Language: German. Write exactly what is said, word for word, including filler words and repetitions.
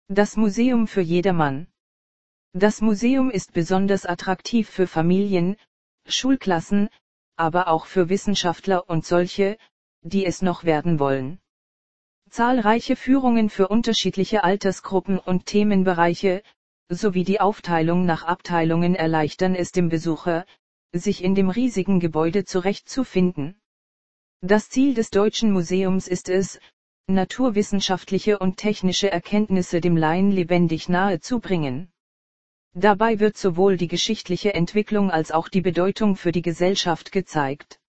Das Museum für jedermann. Das Museum ist besonders attraktiv für Familien, Schulklassen, aber auch für Wissenschaftler und solche, die es noch werden wollen. Zahlreiche Führungen für unterschiedliche Altersgruppen und Themenbereiche, sowie die Aufteilung nach Abteilungen erleichtern es dem Besucher, sich in dem riesigen Gebäude zurechtzufinden. Das Ziel des Deutschen Museums ist es, naturwissenschaftliche und technische Erkenntnisse dem Laien lebendig nahezubringen. Dabei wird sowohl die geschichtliche Entwicklung als auch die Bedeutung für die Gesellschaft gezeigt.